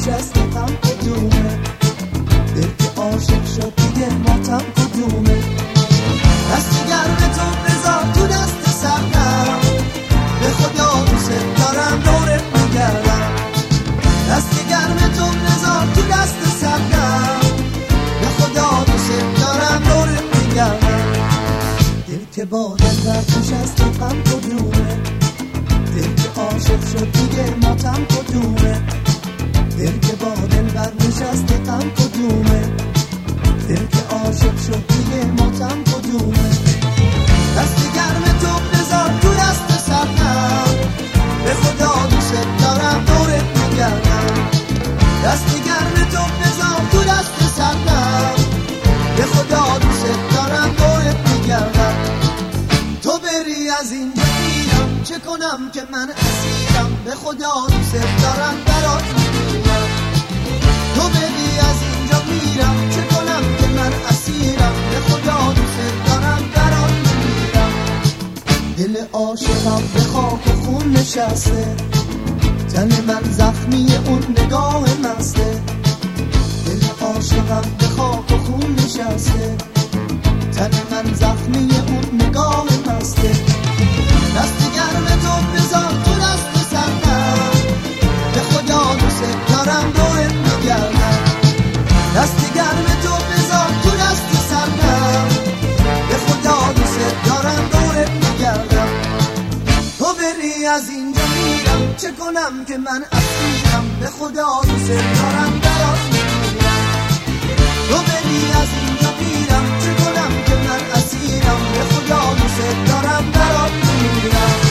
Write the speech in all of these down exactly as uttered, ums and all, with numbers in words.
نشسته غم کدومه؟ دل که عاشق شد دیگه ماتم کدومه؟ دست گرم تو بذار تو دست سردم، به خدا دوست دارم دورت میگردم. دست گرم تو بذار تو دست سردم، به خدا دوست دارم دورت میگردم. دل که با دل بر نشسته غم کدومه؟ دل که عاشق شد دیگه ماتم کدومه؟ دل که با دل بر نشسته غم کدومه؟ دل که عاشق شد دیگه ماتم کدومه؟ دست گرم تو بذار تو دست سردم، به خدا دوست دارم دورت میگردم. دست گرم تو بذار تو دست سردم، به خدا دوست دارم دورت میگردم. تو بری از اینجا میرم، چه کنم که من اسیرم، به خدا دوست دارم برات میگردم. تو بری از اینجا میرم، چه کنم که من اسیرم، به خدا دوست دارم برات میگردم. دل عاشقم به خاک و خون نشسته، تن من زخمی اون نگاه مسته. دل عاشقم به خاک و خون نشسته، تن من زخمی اون نگاه مسته. دست گرم تو بذار تو دست سردم، به خدا دوست دارم دورت میگردم. دست گرم تو بذار تو دست سردم، به خدا دوست دارم دورت میگردم. تو بری از اینجا میرم، چه کنم که من اسیرم، به خدا دوست دارم برات میگردم. تو بری از اینجا میرم، چه کنم که من اسیرم، به خدا دوست دارم برات میگردم.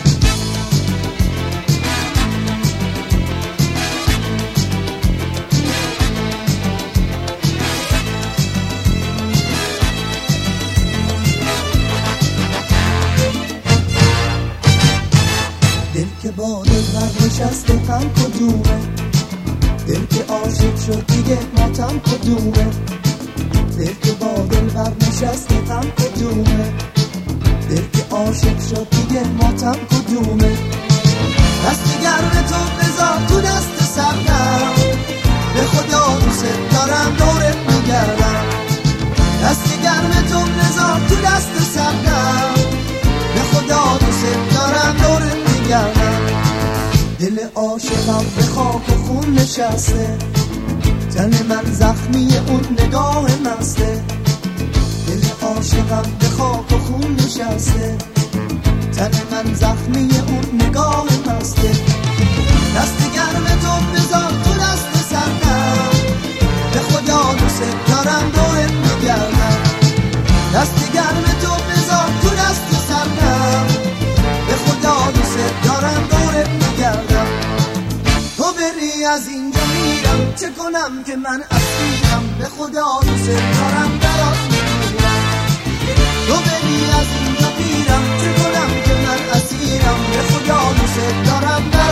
دل که با دل بر نشسته غم کدومه؟ دل که عاشق شد دیگه ماتم کدومه؟ دل که با دل بر نشسته غم کدومه؟ دل که عاشق شد دیگه ماتم کدومه؟ دست گرم تو بذار تو دست سردم، به خدا دوست دارم دورت میگردم. دست گرم تو بذار تو دست سردم، به خدا دوست دارم دورت میگردم. دل عاشقم به خاک و خون نشسته، تن من زخمی اون نگاه مسته. دل عاشقم به خاک و خون نشسته، تن من زخمی اون نگاه مسته. دست گرم تو بذار تو دست سردم، به خدا دوست دارم دورت میگردم. دست گرم تو بذار تو دست سردم، به خدا دوست دارم دورت میگردم. تو بری از اینجا میرم، چه کنم که من اسیرم، به خدا دوست دارم برات میگردم. تو بری از اینجا میرم، چه کنم که من اسیرم، به خدا دوست دارم برات